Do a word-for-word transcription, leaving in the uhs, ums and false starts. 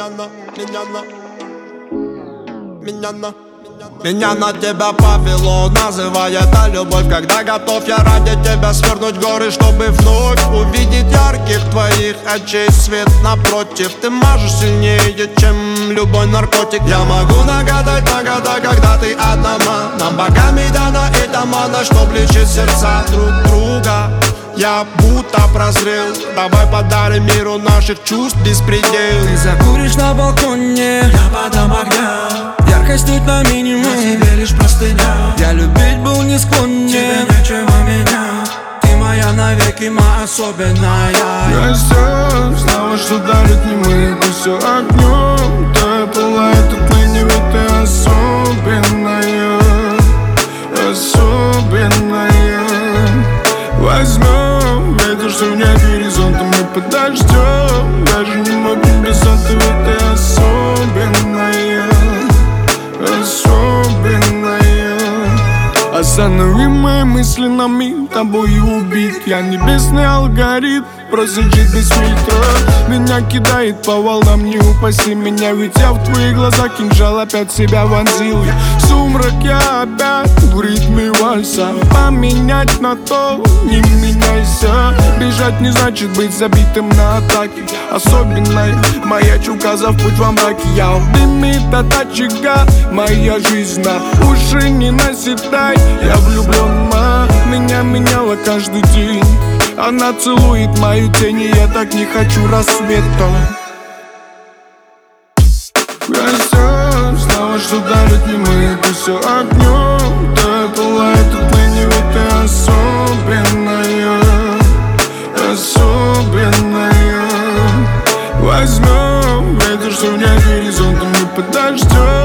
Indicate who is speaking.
Speaker 1: на, меня на, меня на. Меня на тебя повело, называй это любовь. Когда готов я ради тебя свернуть горы, чтобы вновь увидеть ярких твоих очей свет напротив. Ты мажешь сильнее, чем любой наркотик. Я могу нагадать на года, когда ты одна. Нам богами дана эта мана, что лечит сердца друг друга. Я будто прозрел, давай подарим миру наших чувств беспредел.
Speaker 2: Ты закуришь на балконе,
Speaker 3: я подам огня.
Speaker 2: Яркость тут на минимум,
Speaker 3: на тебе лишь простыня.
Speaker 2: Я любить был не склонен,
Speaker 3: тебе нечего меня.
Speaker 2: Ты моя навеки, моя особенная.
Speaker 4: Я все знала, что дарит не мы, ты все огнем. Твоя пылает отныне, ведь ты особенная, особенная. Возьмем ветер, что нет горизонта, мы подождем. Даже не могу без этого, ведь ты особенная, особенная. Останови мои мысли на миг, тобой убит. Я небесный алгоритм, просто жить без фильтра. Меня кидает по волнам, не упаси меня. Ведь я в твоих глазах кинжал опять себя вонзил. Я в сумрак, я опять в ритме вальса. Поменять на то, не меняйся. Бежать не значит быть забитым на атаке. Особенная моя чука за путь во мраке. Я в дыме от очага, моя жизнь на уши не наседай. Я влюблен, ма, меня меняла каждый день. Она целует мою тень, и я так не хочу рассвета. Я все знала, что дарит не мы, ты все огнем. Твоя пылает отныне, ведь ты особенная, особенная. Возьмем ветер, что нет горизонта, мы подождем.